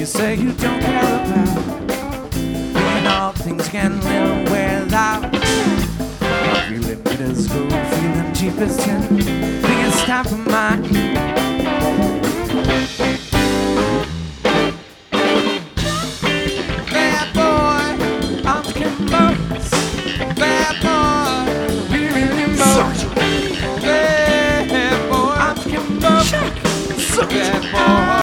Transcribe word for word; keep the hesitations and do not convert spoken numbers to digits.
say you don't care about being all things can live without. Feeling good as gold, feeling cheap as tin.